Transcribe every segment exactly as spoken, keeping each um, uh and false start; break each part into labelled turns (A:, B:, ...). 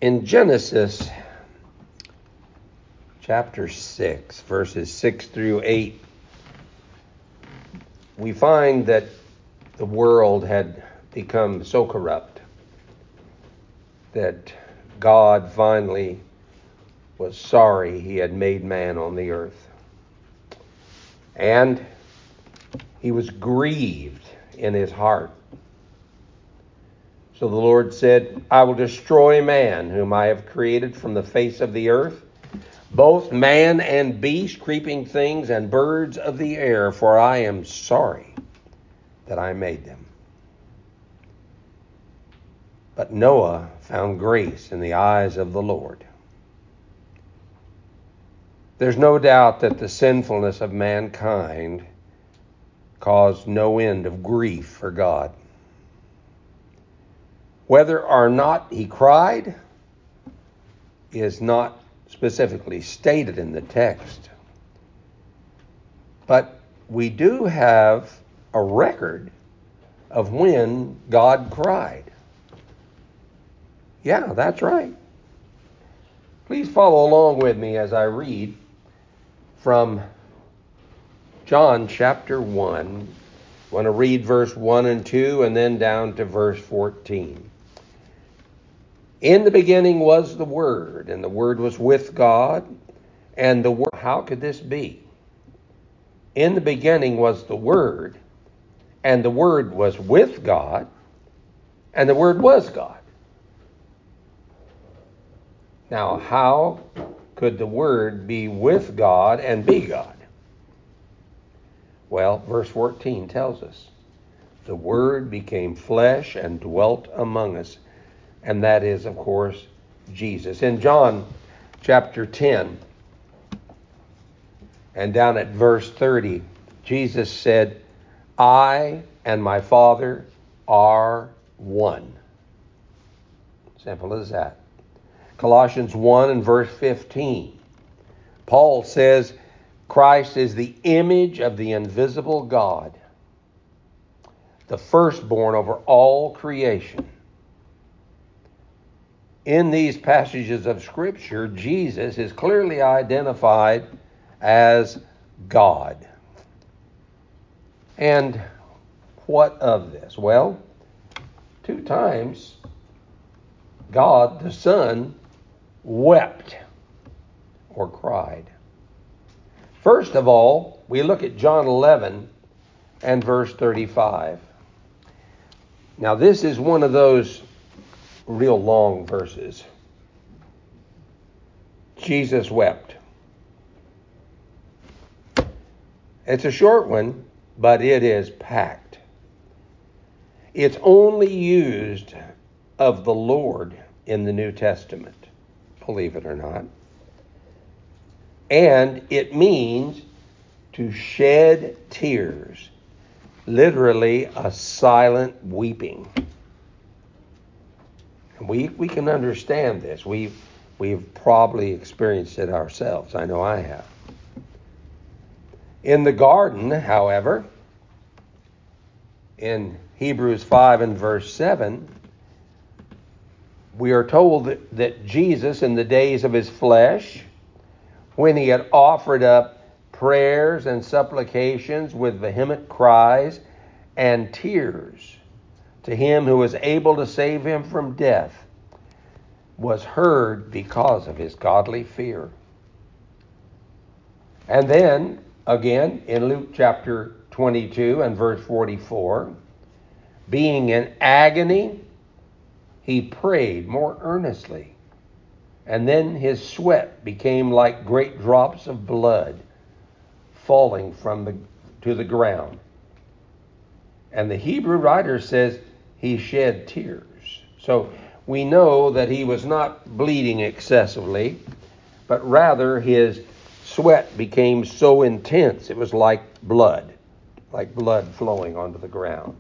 A: In Genesis chapter six, verses six through eight, we find that the world had become so corrupt that God finally was sorry he had made man on the earth. And he was grieved in his heart. So the Lord said, I will destroy man whom I have created from the face of the earth, both man and beast, creeping things, and birds of the air, for I am sorry that I made them. But Noah found grace in the eyes of the Lord. There's no doubt that the sinfulness of mankind caused no end of grief for God. Whether or not he cried is not specifically stated in the text. But we do have a record of when God cried. Yeah, that's right. Please follow along with me as I read from John chapter one. I want to read verse one and two and then down to verse fourteen. In the beginning was the Word, and the Word was with God, and the Word, how could this be? In the beginning was the Word, and the Word was with God, and the Word was God. Now, how could the Word be with God and be God? Well, verse fourteen tells us, the Word became flesh and dwelt among us. And that is, of course, Jesus. In John chapter ten and down at verse thirty, Jesus said, I and my Father are one. Simple as that. Colossians one and verse fifteen, Paul says, Christ is the image of the invisible God, the firstborn over all creation. In these passages of Scripture, Jesus is clearly identified as God. And what of this? Well, two times God the Son wept or cried. First of all, we look at John eleven and verse thirty-five. Now, this is one of those real long verses. Jesus wept. It's a short one, but it is packed. It's only used of the Lord in the New Testament, believe it or not. And it means to shed tears, literally a silent weeping. We we can understand this. We've, we've probably experienced it ourselves. I know I have. In the garden, however, in Hebrews five and verse seven, we are told that, that Jesus, in the days of his flesh, when he had offered up prayers and supplications with vehement cries and tears to him who was able to save him from death, was heard because of his godly fear. And then, again, in Luke chapter twenty-two and verse forty-four, being in agony, he prayed more earnestly, and then his sweat became like great drops of blood falling from the to the ground. And the Hebrew writer says he shed tears. So we know that he was not bleeding excessively, but rather his sweat became so intense it was like blood, like blood flowing onto the ground.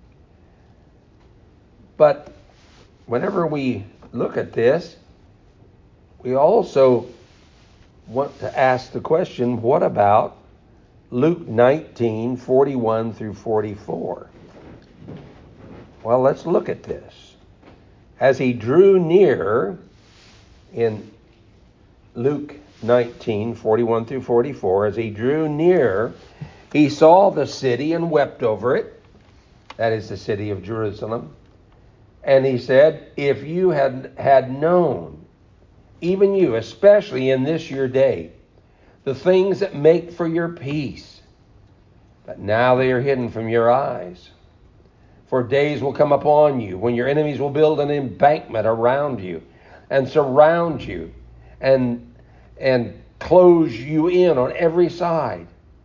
A: But whenever we look at this, we also want to ask the question, what about Luke nineteen, forty-one through forty-four? Well, let's look at this. As he drew near in Luke nineteen, forty-one through forty-four, as he drew near, he saw the city and wept over it. That is the city of Jerusalem. And he said, if you had had known, even you, especially in this your day, the things that make for your peace, but now they are hidden from your eyes. For days will come upon you when your enemies will build an embankment around you and surround you and, and close you in on every side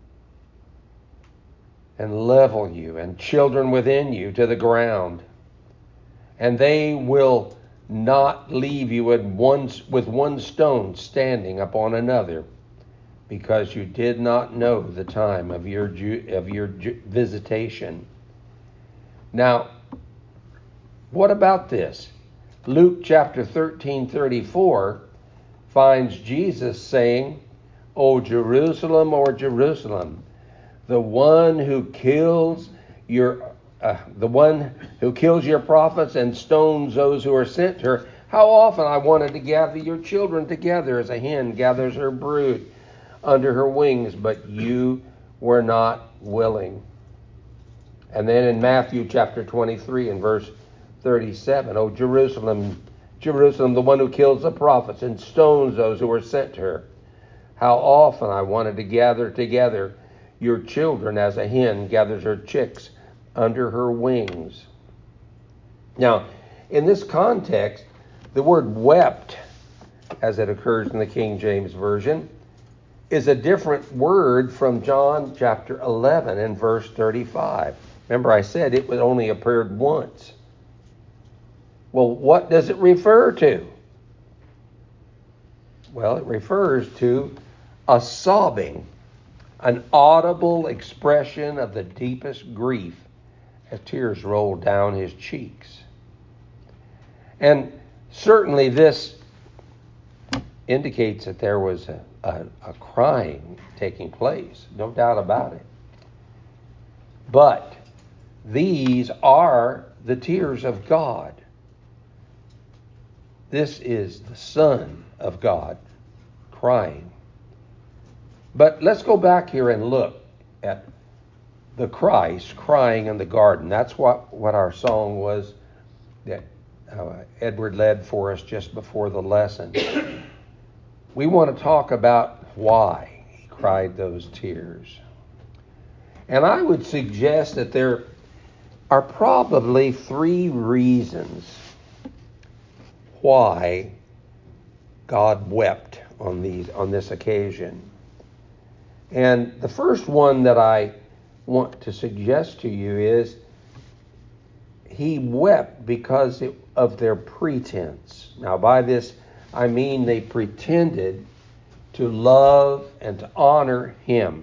A: and level you and children within you to the ground. And they will not leave you with one, with one stone standing upon another, because you did not know the time of your of your visitation. Now, what about this? Luke chapter thirteen, thirty-four finds Jesus saying, O Jerusalem, O Jerusalem, the one who kills your uh, the one who kills your prophets and stones those who are sent to her. How often I wanted to gather your children together as a hen gathers her brood under her wings, but you were not willing. And then in Matthew chapter twenty-three and verse thirty-seven, O Jerusalem, Jerusalem, the one who kills the prophets and stones those who are sent to her. How often I wanted to gather together your children as a hen gathers her chicks under her wings. Now, in this context, the word wept, as it occurs in the King James Version, is a different word from John chapter eleven and verse thirty-five. Remember, I said it would only appeared once. Well, what does it refer to? Well, it refers to a sobbing, an audible expression of the deepest grief as tears rolled down his cheeks. And certainly this indicates that there was a, a, a crying taking place, no doubt about it. But these are the tears of God. This is the Son of God crying. But let's go back here and look at the Christ crying in the garden. That's what, what our song was that uh, Edward led for us just before the lesson. We want to talk about why he cried those tears. And I would suggest that there are probably three reasons why God wept on these on this occasion. And the first one that I want to suggest to you is he wept because of their pretense. Now, by this, I mean they pretended to love and to honor him.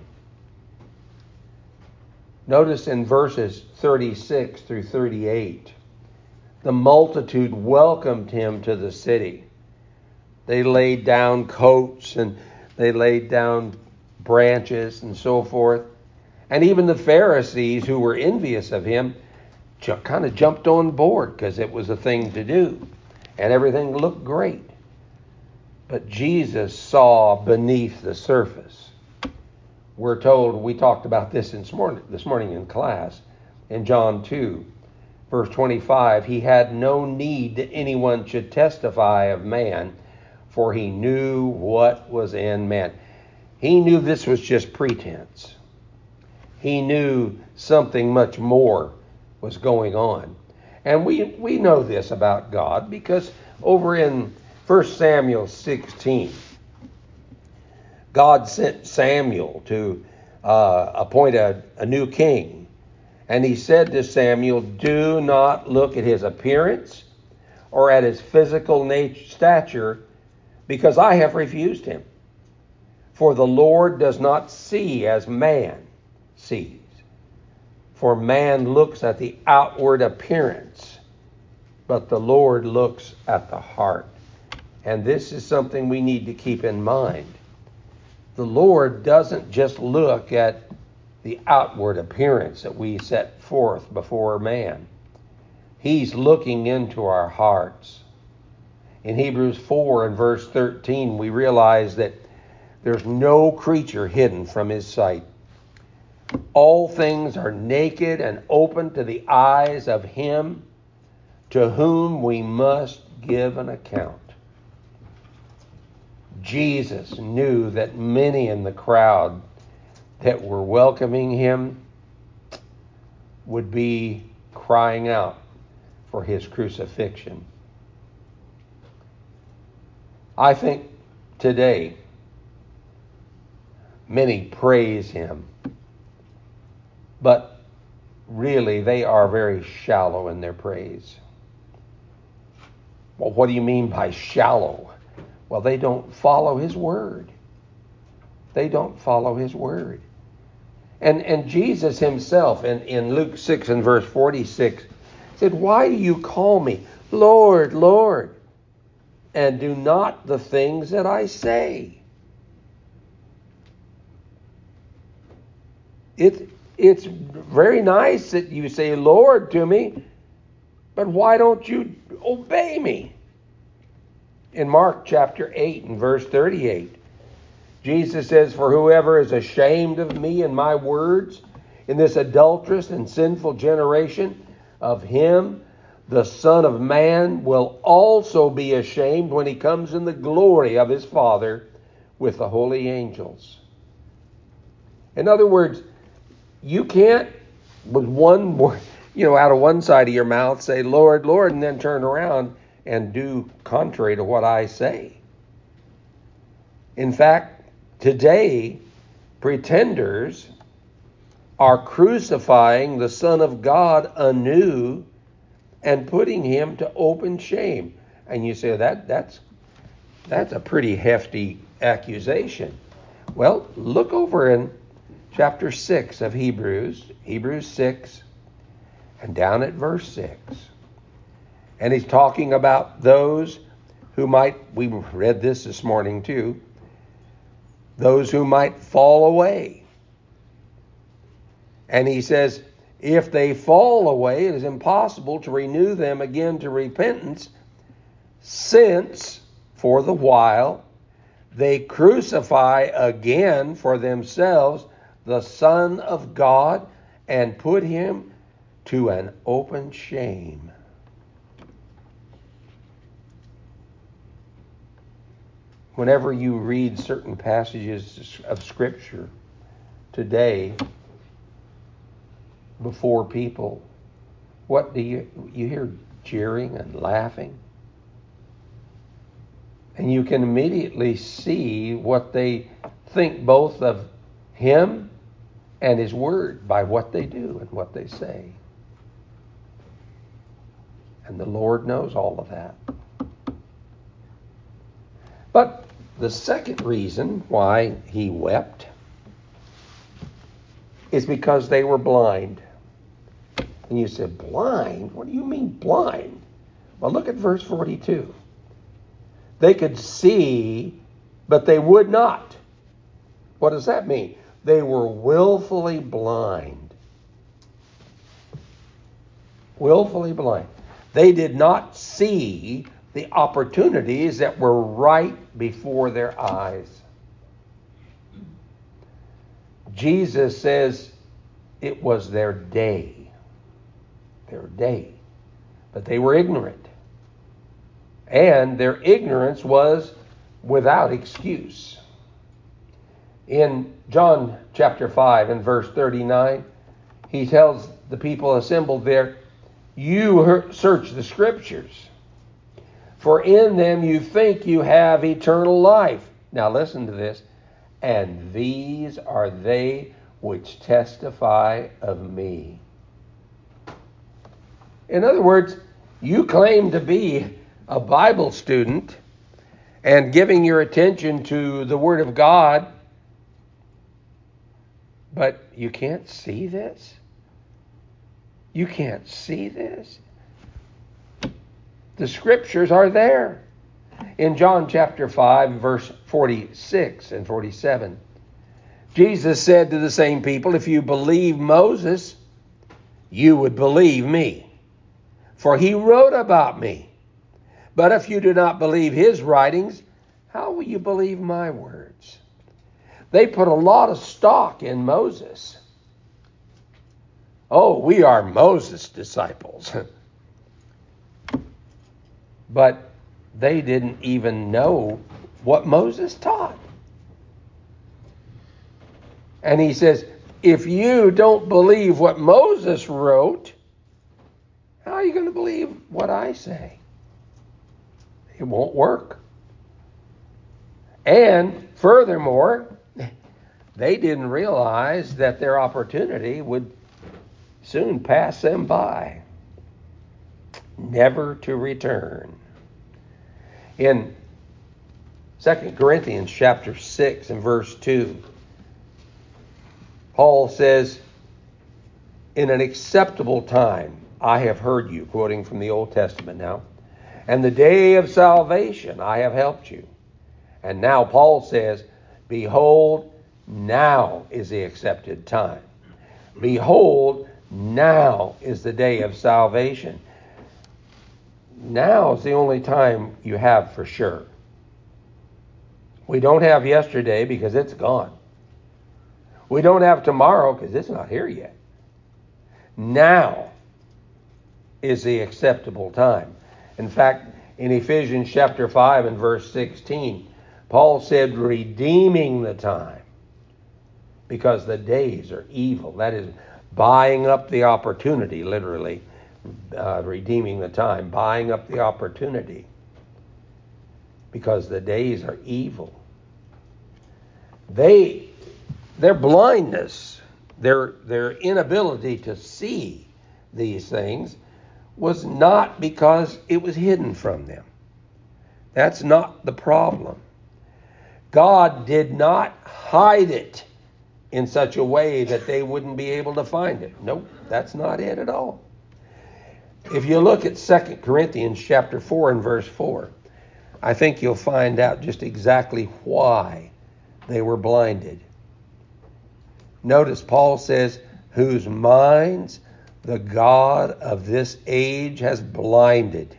A: Notice in verses thirty-six through thirty-eight, the multitude welcomed him to the city. They laid down coats and they laid down branches and so forth. And even the Pharisees, who were envious of him, ju- kind of jumped on board because it was a thing to do. And everything looked great. But Jesus saw beneath the surface. We're told, we talked about this this morning, this morning in class, in John two, verse twenty-five, he had no need that anyone should testify of man, for he knew what was in man. He knew this was just pretense. He knew something much more was going on. And we, we know this about God because over in First Samuel sixteen, God sent Samuel to uh, appoint a, a new king. And he said to Samuel, do not look at his appearance or at his physical nature, stature, because I have refused him. For the Lord does not see as man sees. For man looks at the outward appearance, but the Lord looks at the heart. And this is something we need to keep in mind. The Lord doesn't just look at the outward appearance that we set forth before man. He's looking into our hearts. In Hebrews four and verse thirteen, we realize that there's no creature hidden from his sight. All things are naked and open to the eyes of him to whom we must give an account. Jesus knew that many in the crowd that were welcoming him would be crying out for his crucifixion. I think today many praise him, but really they are very shallow in their praise. Well, what do you mean by shallow? Well, they don't follow his word. They don't follow his word. And and Jesus himself in, in Luke six and verse forty-six said, "Why do you call me Lord, Lord, and do not the things that I say?" It, it's very nice that you say Lord to me, but why don't you obey me? In Mark chapter eight and verse thirty-eight, Jesus says, "For whoever is ashamed of me and my words in this adulterous and sinful generation, of him the Son of Man will also be ashamed when he comes in the glory of his Father with the holy angels." In other words, you can't, with one, you know, out of one side of your mouth say, Lord, Lord, and then turn around and do contrary to what I say. In fact, today, pretenders are crucifying the Son of God anew and putting him to open shame. And you say, that that's that's a pretty hefty accusation. Well, look over in chapter six of Hebrews, Hebrews six, and down at verse six. And he's talking about those who might, we read this this morning too, those who might fall away. And he says, if they fall away, it is impossible to renew them again to repentance, since, for the while, they crucify again for themselves the Son of God and put him to an open shame. Whenever you read certain passages of Scripture today before people, what do you you hear? Jeering and laughing. And you can immediately see what they think both of him and his word by what they do and what they say. And the Lord knows all of that. But the second reason why he wept is because they were blind. And you said, blind? What do you mean blind? Well, look at verse forty-two. They could see, but they would not. What does that mean? They were willfully blind. Willfully blind. They did not see the opportunities that were right before their eyes. Jesus says it was their day. Their day. But they were ignorant. And their ignorance was without excuse. In John chapter five and verse thirty-nine, he tells the people assembled there, you search the Scriptures, for in them you think you have eternal life. Now listen to this. And these are they which testify of me. In other words, you claim to be a Bible student and giving your attention to the Word of God, but you can't see this? You can't see this? The Scriptures are there. In John chapter five, verse forty-six and forty-seven, Jesus said to the same people, if you believe Moses, you would believe me, for he wrote about me. But if you do not believe his writings, how will you believe my words? They put a lot of stock in Moses. Oh, we are Moses' disciples. But they didn't even know what Moses taught. And he says, if you don't believe what Moses wrote, how are you going to believe what I say? It won't work. And furthermore, they didn't realize that their opportunity would soon pass them by, never to return. In Second Corinthians chapter six and verse two, Paul says, in an acceptable time I have heard you, quoting from the Old Testament now, and the day of salvation I have helped you. And now Paul says, behold, now is the accepted time. Behold, now is the day of salvation. Now is the only time you have for sure. We don't have yesterday because it's gone. We don't have tomorrow because it's not here yet. Now is the acceptable time. In fact, in Ephesians chapter five and verse sixteen, Paul said, redeeming the time, because the days are evil. That is, buying up the opportunity, literally, uh, redeeming the time, buying up the opportunity, because the days are evil. They, their blindness, their, their inability to see these things was not because it was hidden from them. That's not the problem. God did not hide it in such a way that they wouldn't be able to find it. Nope, that's not it at all. If you look at Second Corinthians chapter four and verse four, I think you'll find out just exactly why they were blinded. Notice Paul says, whose minds the God of this age has blinded.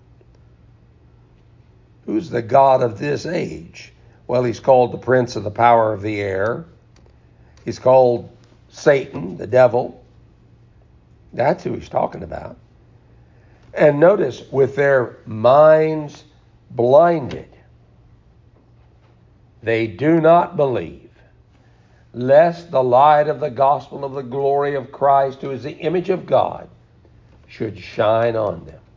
A: Who's the God of this age? Well, he's called the prince of the power of the air. He's called Satan, the devil. That's who he's talking about. And notice, with their minds blinded, they do not believe, lest the light of the gospel of the glory of Christ, who is the image of God, should shine on them.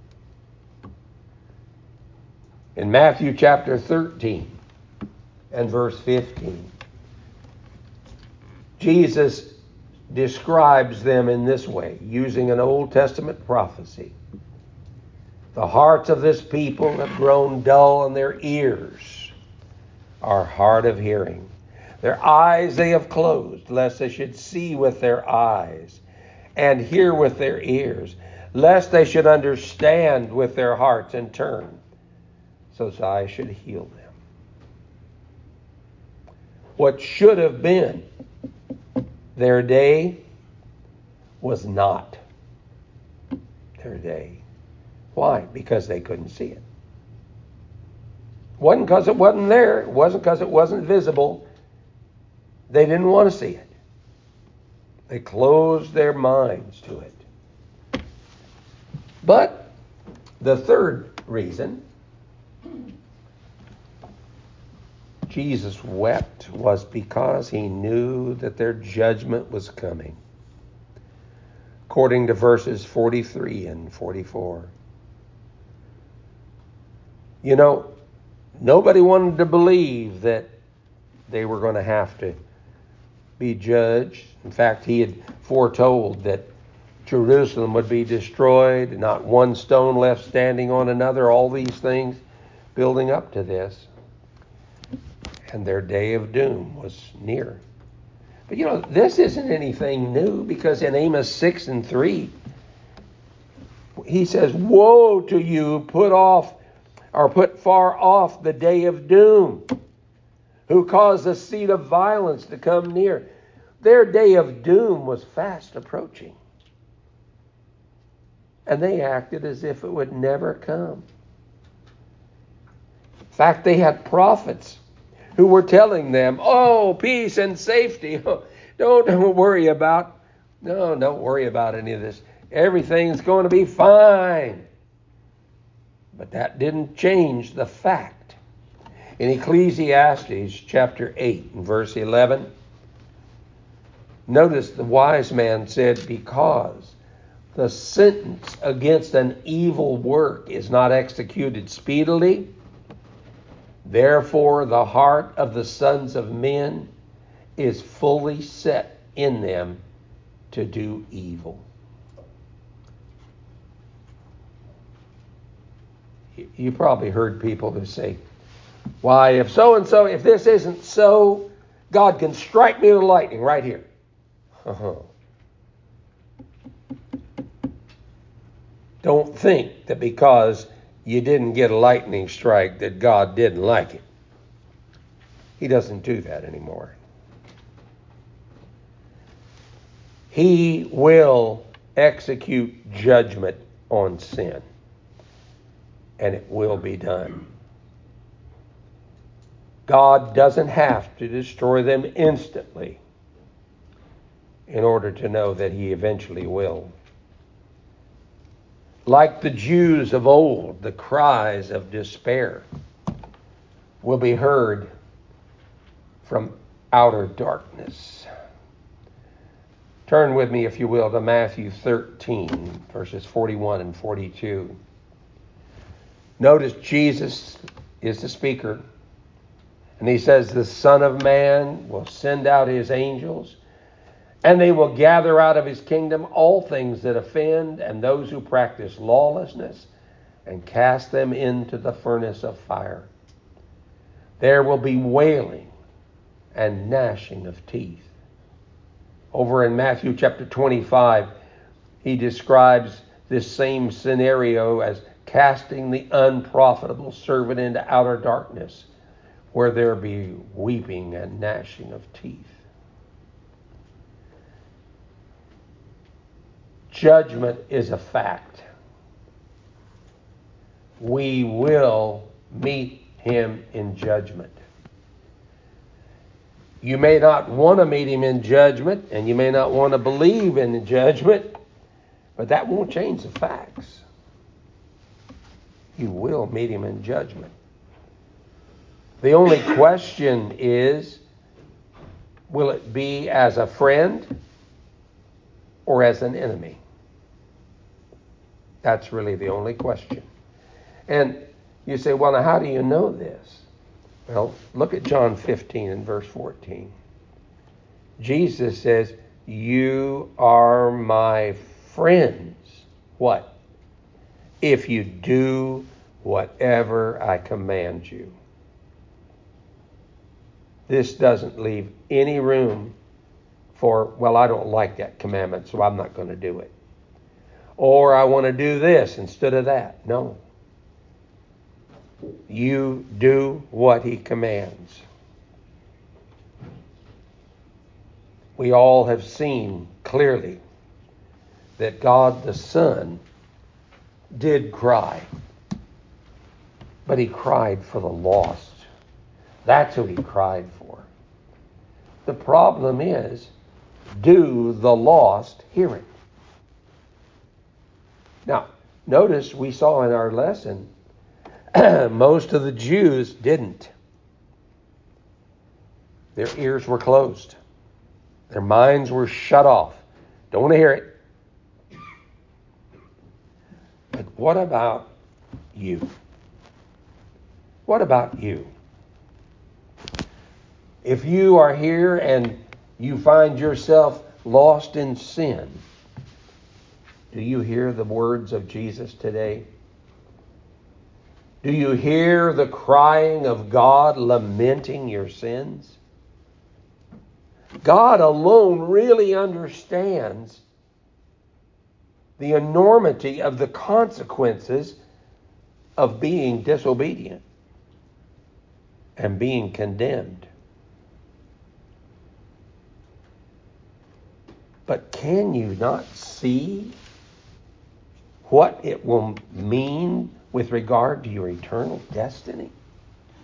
A: In Matthew chapter thirteen and verse fifteen, Jesus describes them in this way, using an Old Testament prophecy. The hearts of this people have grown dull, and their ears are hard of hearing. Their eyes they have closed, lest they should see with their eyes and hear with their ears, lest they should understand with their hearts and turn, so that I should heal them. What should have been their day was not their day. Why? Because they couldn't see it. It wasn't because it wasn't there. It wasn't because it wasn't visible. They didn't want to see it. They closed their minds to it. But the third reason Jesus wept was because he knew that their judgment was coming. According to verses forty-three and forty-four. You know, nobody wanted to believe that they were going to have to be judged. In fact, he had foretold that Jerusalem would be destroyed, not one stone left standing on another, all these things building up to this. And their day of doom was near. But you know, this isn't anything new, because in Amos six and three, he says, woe to you, put off or put far off the day of doom, who caused the seed of violence to come near. Their day of doom was fast approaching. And they acted as if it would never come. fact, they had prophets who were telling them, oh, peace and safety. Don't, don't worry about, no, don't worry about any of this. Everything's going to be fine. But that didn't change the fact. In Ecclesiastes chapter eight and verse eleven, notice the wise man said, because the sentence against an evil work is not executed speedily, therefore the heart of the sons of men is fully set in them to do evil. You probably heard people who say, why, if so-and-so, if this isn't so, God can strike me with lightning right here. Uh-huh. Don't think that because you didn't get a lightning strike that God didn't like it. He doesn't do that anymore. He will execute judgment on sin, and it will be done. God doesn't have to destroy them instantly in order to know that he eventually will. Like the Jews of old, the cries of despair will be heard from outer darkness. Turn with me, if you will, to Matthew thirteen, verses forty-one and forty-two. Notice Jesus is the speaker, and he says, the Son of Man will send out his angels, and they will gather out of his kingdom all things that offend and those who practice lawlessness, and cast them into the furnace of fire. There will be wailing and gnashing of teeth. Over in Matthew chapter twenty-five, he describes this same scenario as casting the unprofitable servant into outer darkness, where there be weeping and gnashing of teeth. Judgment is a fact. We will meet him in judgment. You may not want to meet him in judgment, and you may not want to believe in the judgment, but that won't change the facts. You will meet him in judgment. The only question is, will it be as a friend or as an enemy? That's really the only question. And you say, well, now how do you know this? Well, look at John fifteen and verse fourteen. Jesus says, you are my friends. What? If you do whatever I command you. This doesn't leave any room for, well, I don't like that commandment, so I'm not going to do it. Or I want to do this instead of that. No. You do what he commands. We all have seen clearly that God the Son did cry, but he cried for the lost. That's who he cried for. The problem is, do the lost hear it? Now, notice we saw in our lesson, most of the Jews didn't. Their ears were closed. Their minds were shut off. Don't want to hear it. But what about you? What about you? If you are here and you find yourself lost in sin, do you hear the words of Jesus today? Do you hear the crying of God lamenting your sins? God alone really understands the enormity of the consequences of being disobedient and being condemned. But can you not see what it will mean with regard to your eternal destiny?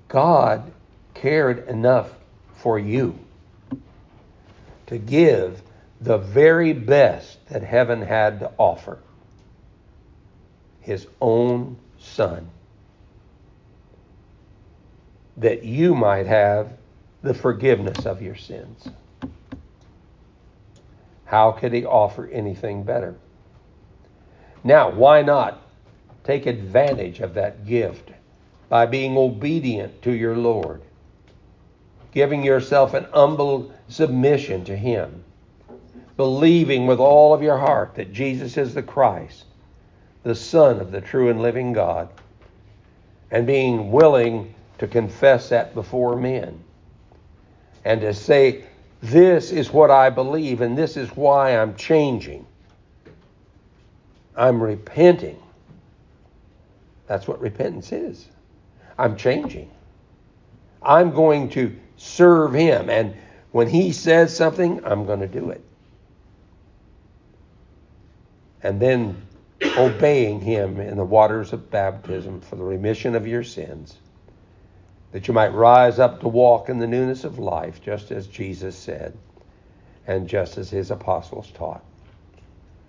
A: God cared enough for you to give the very best that heaven had to offer. His own Son. That you might have the forgiveness of your sins. How could he offer anything better? Now, why not take advantage of that gift by being obedient to your Lord, giving yourself an humble submission to him, believing with all of your heart that Jesus is the Christ, the Son of the true and living God, and being willing to confess that before men and to say, this is what I believe and this is why I'm changing. I'm repenting. That's what repentance is. I'm changing. I'm going to serve him, and when he says something, I'm going to do it. And then obeying him in the waters of baptism for the remission of your sins, that you might rise up to walk in the newness of life, just as Jesus said, and just as his apostles taught.